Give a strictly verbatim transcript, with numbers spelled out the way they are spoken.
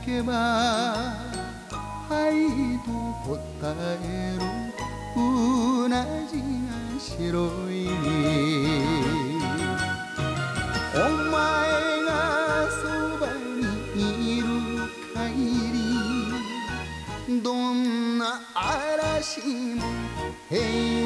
けばはいと答えるうなじが白いお前がそばにいる限りどんな嵐も平